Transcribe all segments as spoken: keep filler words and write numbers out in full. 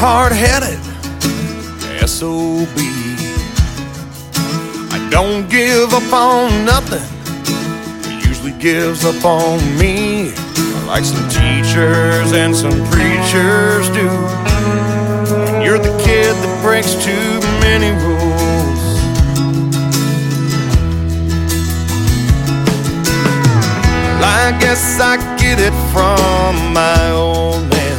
hard-headed S O B. I don't give up on nothing, it usually gives up on me, like some teachers and some preachers do. When you're the kid that breaks too many rules, well, I guess I get it from my old man.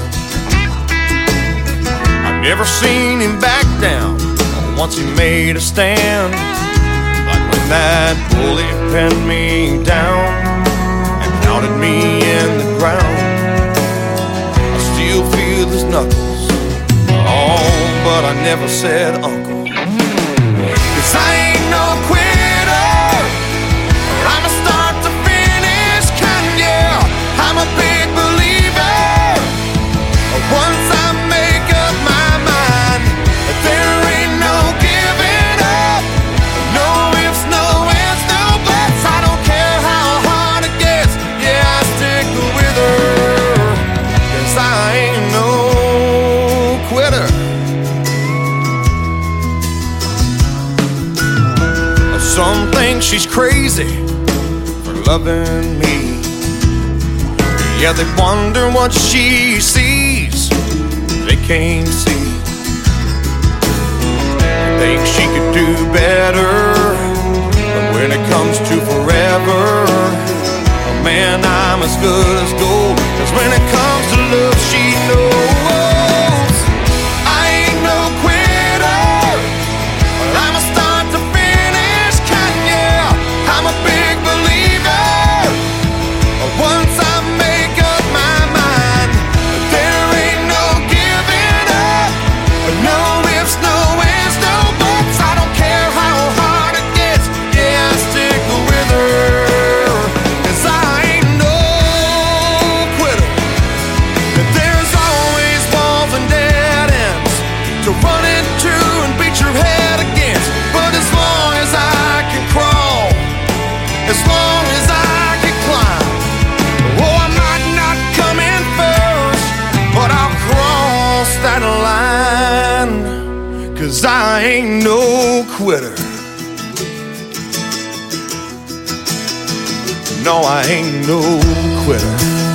I've never seen him back down once he made a stand. Like when that bully pinned me down and pounded me in the ground. I still feel his knuckles, oh, but I never said uncle. 'Cause I ain't no quitter, I'm a start to finish kind, yeah. I'm a big believer. Once I make up my mind, there ain't no giving up. No ifs, no ands, no buts. I don't care how hard it gets, yeah, I stick with her. 'Cause I ain't no quitter. Some think she's crazy for loving me. Yeah, they wonder what she sees they can't see. Think she could do better, but when it comes to forever, oh man, I'm as good as gold. 'Cause when it comes to love, she knows I ain't no quitter, but I'm a start to finish kind, yeah. I'm a big believer. Once I make up my mind, there ain't no giving up. No ifs, no ands, no buts. I don't care how hard it gets, yeah, I stick with her. 'Cause I ain't no quitter. There's always walls and dead ends to run into and beat your head against. But as long as I can crawl, as long as I can climb, oh, I might not come in first, but I'll cross that line. 'Cause I ain't no quitter. No, I ain't no quitter.